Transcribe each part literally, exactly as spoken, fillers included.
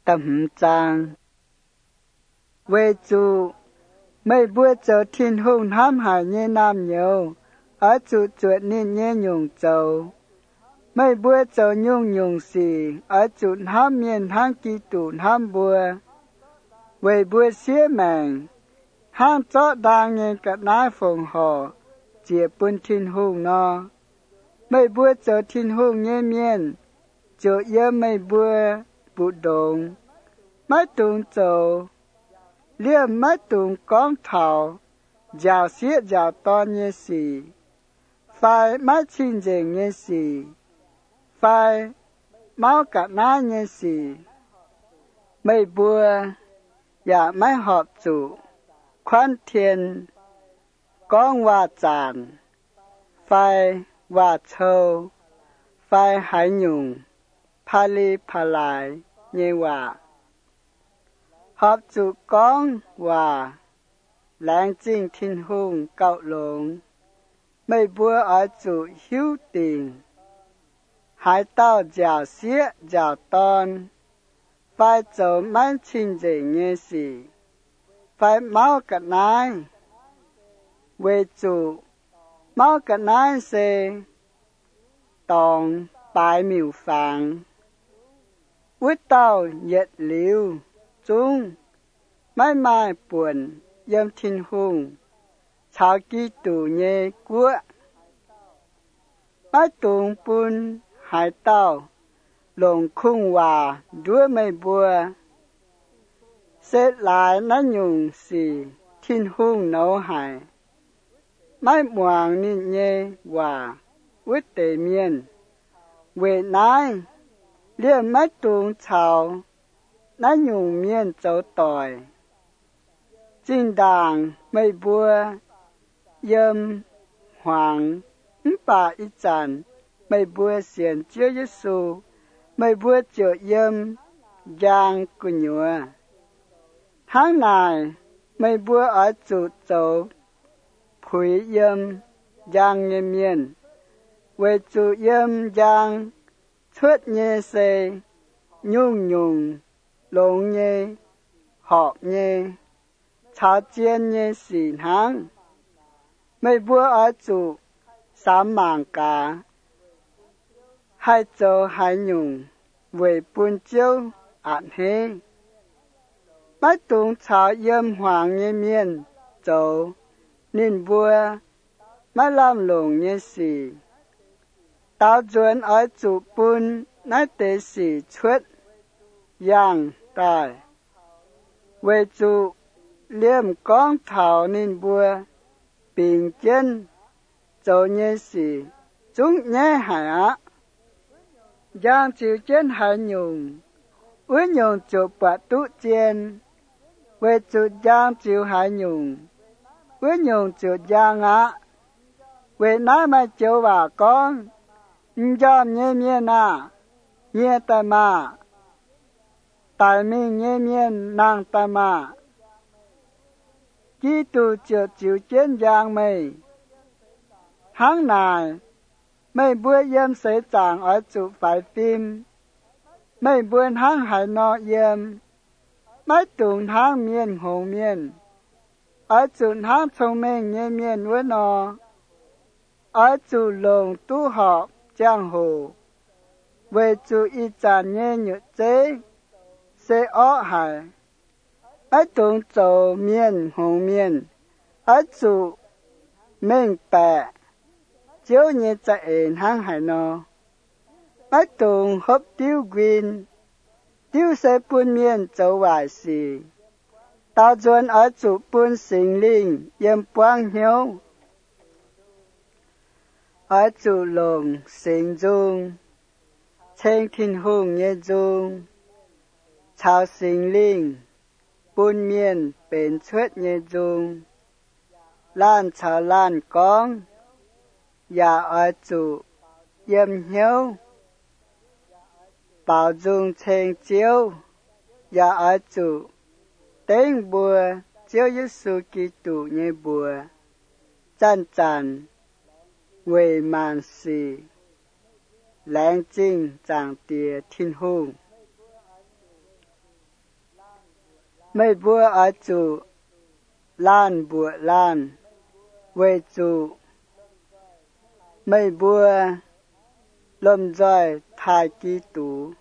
tầm trang về chủ mấy bữa giờ thiên hùng hãm hại như nam nhiều ở chủ chuột nên nhé nhung châu mấy bữa giờ nhung nhung xì ở chủ hãm miền hãng kỳ tụ hãm bữa về bữa xế mèn hãng chó đang nghe cả nái phồng họ chia bún thiên hùng nó mấy bữa giờ thiên hùng nhé miền chỗ yếm mấy bữa bụt đồng mấy tuần châu liêm mấy tuần con thảo giàu xế giàu to nhé xì phải mấy chín giờ nhé xì phải máu cả ná nhé xì mấy bữa và mấy họp chủ khoan thiên con hòa tràn phải hòa châu phải hải nhung pa li pa lại như hòa họp chủ con hòa lãng chính thiên hùng cạo lồng mấy bữa ở chủ hiếu tình hải tao giàu xía giàu ton phải走满清者也是phải máu cả nai về chủ máu cả nai sẽ tòng bài miêu phàng quyết tao nhiệt liu chung mãi mãi buồn yếm thiên hùng chào ký tù nhé của mãi tùng bún hải tao lồng khung hòa đuôi mây bùa sẽ lại nó nhung xì thiên hùng nấu hải mãi muang nín nhé hòa quyết tề miên về nái liên mãi tùng chào nó nhung miên châu tỏi chính đàng mây bùa yếm hoàng bà ít chàn mây bùa xiên chiếu Giêsu mấy bữa chiều yếm giang của nhựa tháng này mấy bữa ở chủ châu phủi yếm giang nghe miên về chủ yếm giang xuất nhé xe nhung nhung lông nhé họ nhé cháo chiên nhé xỉn hàng mấy bữa ở chủ sám mảng cả hai châu hai nhung về buôn chiếu ạn hê mấy tuần cháo yếm hoàng nghe miên châu nín vua mấy làm lồng nghe xì tao chuẩn ở chủ buôn nái tế xì chuất yang tài về chủ liêm con thảo nín vua bình chân châu nghe xì chúng nhé hải á giang chịu trên hải nhung với nhung chụp bạc tụ chiên với chụp giang chịu hải nhung với nhung chụp giang á với nãy mà chịu bà con cho nhé miên à nhé ta mà tại mình nhé miên nàng ta mà kỹ tụ chịu chịu trên giang mây tháng này mấy bữa yếm sẽ chẳng ở chụp phải phim mấy bữa tháng hải nọ yếm mấy tuần tháng miên hồ miên ở chụp tháng thông minh nhé miên với nọ ở chụp lồng tu họp giang hồ về chụp y chàn nhé nhựa chế sẽ ó hải mấy tuần châu miên hồ miên ở chụp mình bè chiếu như chạy hang hải nọ mấy tuần hấp tiêu quyên tiêu sẽ buôn miên châu vài xì tao chuẩn ở chủ buôn sinh linh yếm quang hiếu ở chủ lồng sinh dung trên thiên hùng nhé dung chào sinh linh buôn miên bền suốt nhé dung lan chào lan con và ở chủ yếm hiếu bảo dung trên chiếu và ở chủ tên bùa chiếu Giêsu Kitô như bùa chân trần về màn xì lãng chính chẳng tìa thiên hùng mấy bữa ở chủ lan bữa lan về chủ mấy bữa lâm rơi thai ký tủ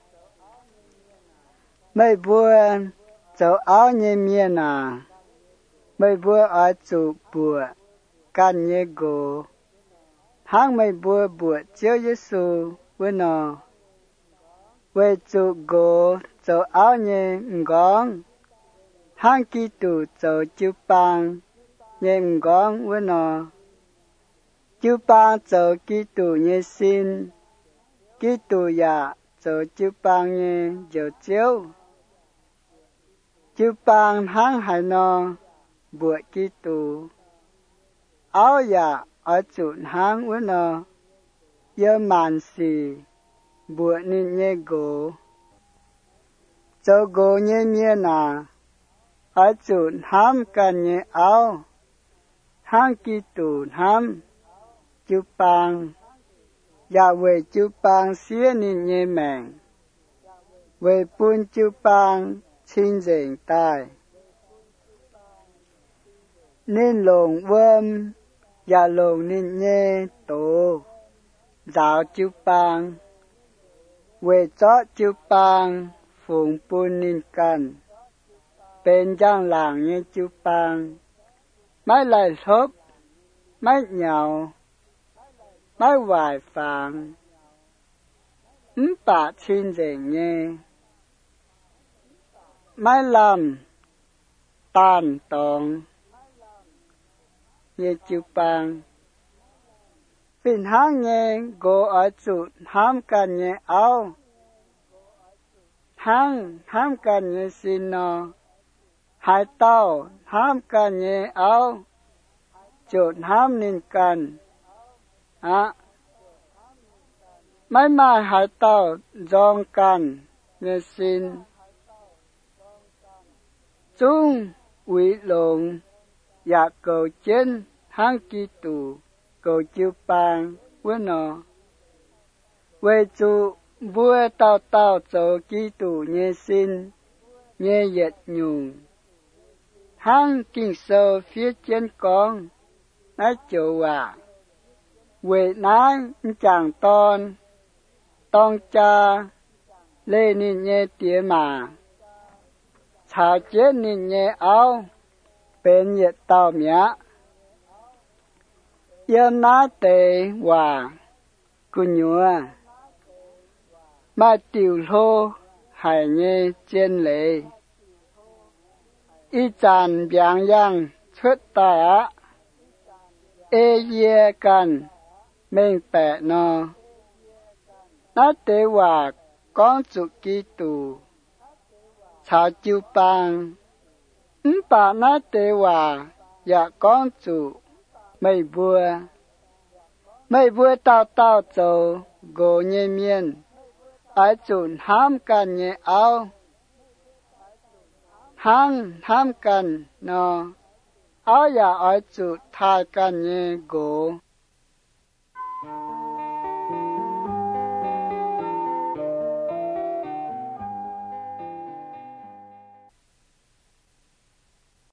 mấy bữa cháu áo nhẹ miên à mấy bữa ở chủ bữa can nhẹ gỗ hàng mấy bữa bữa chiếu Giêsu với nó về chủ gỗ cháu áo nhẹ ngón hàng ký tủ cháu chịu bằng nhẹ ngón với nó chịu bằng cháu ký tủ nhẹ xin ký tủ ya cháu chịu bằng nhẹ dấu chiếu chịu bằng hàng hải nó bữa ký tủ áo ya ở chủ hàng với nó giờ màn xì bữa nên nhẹ gỗ cháu gỗ nhẹ miên à ở chủ ham cần nhẹ áo hàng ký tủ ham chịu bằng ya về chịu bằng xía nên nhẹ mèn về bún chịu bằng xin dành tai nên lồng vơm ya lồng nên nhẹ tổ giáo chịu bằng về chó chịu bằng phùng bún nên cần bên giang làng nhẹ chịu bằng mấy lại thốt mấy nhậu mấy vài phàng ứ bà xin dành nhẹ mấy làm tàn tòng nhẹ chịu bằng bình hàng nhẹ gỗ ở chủ ham cần nhẹ áo hàng ham cần nhẹ xin nó hai tao ham cần nhẹ áo chuột ham nên cần à mấy mai hai tao dòng cần nhẹ xin chung ủy lộn ya cầu trên hàng ký tủ cầu chịu bằng với nó về chủ vua tao tao cho ký tủ nhẹ xin nhẹ yết nhung hàng kinh sâu phía trên con nói chỗ à về nái chẳng ton ton cha lê nên nhẹ tía mà chả chết nên nhẹ áo bên nhiệt tao mía yên ná tề hòa cu nhúa mà tiểu lô hải nhẹ trên lệ y chàn biang yang xuất tài á ê yê cần mình bẹ nó ná tề hòa con chủ ký tù chào chiu bằng ứ bà ná tề hòa dạ con chủ mấy bữa mấy bữa tao tao cho gỗ nhẹ miên ai chun ham cần nhẹ áo hang ham cần nó áo ya ai chun thai cần nhẹ gỗ